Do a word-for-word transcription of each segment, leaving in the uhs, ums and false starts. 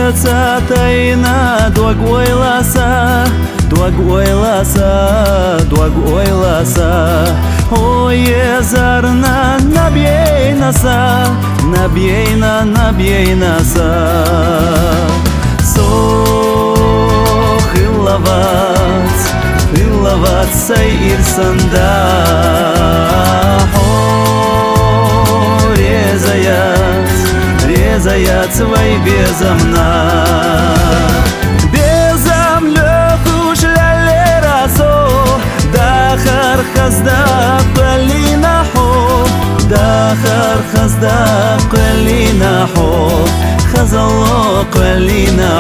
serca tajna, dług oj lasa, dług oj lasa, dług oj lasa. Oje zarna nabij nasa, nabij na, nabij nasa. So хилавац, хилавац сай ирсанда. Резаят свой безомна, безом лёху шляли расо, дахар хазда палина хо, дахар хазда палина хо, хазало палина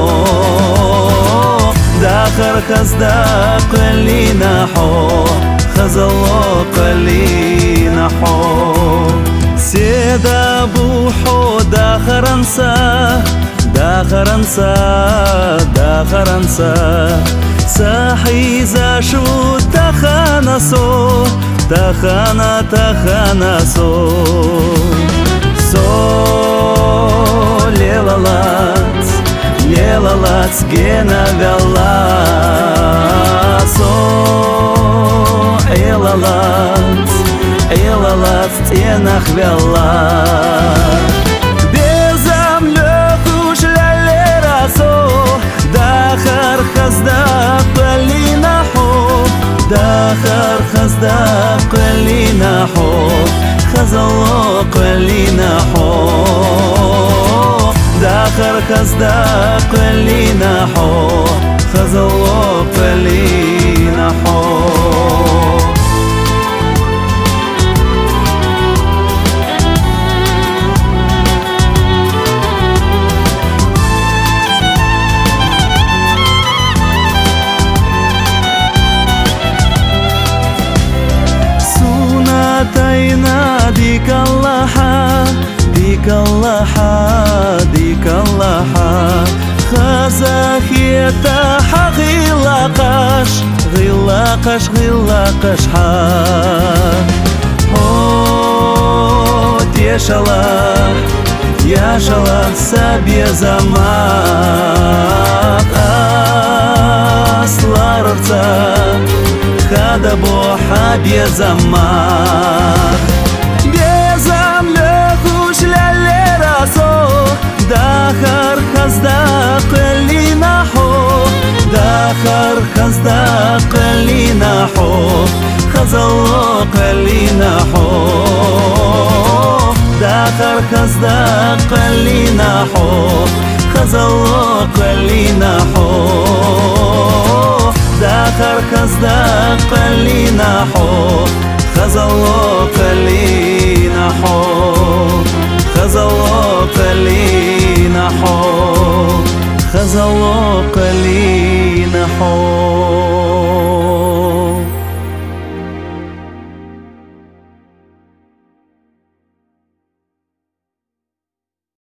хо, дахар хазда палина хо, хазало палина хо. Седа бухо да харанса, да харанса, да харанса. Сахи зашу таханасо, тахана таханасо. Со лелалац, лелалац гена вела. Со элалац, элалац стенах вела. Безом лёху шляли расо, дахар хазда палина хо, дахар хазда палина хо, хазало палина хо, дахар хазда палина хо, хазало палина хо. تاينا ديك اللحا ديك اللحا ديك اللحا خزاخيتا غلاقش غلاقش غلاقش حا هو تيشلا ياشلا سابي زماق أصلارتا خدا بوحا بيزمار بيزم لخوش للي راسو داخر خزداق اللي نحو داخر خزداق اللي نحو خزلوق اللي نحو داخر خزداق اللي نحو خزلوق اللي نحو داخر خزدا قلينا حو خزلو قلينا حو خزلو قلينا حو خزلو قلينا حو.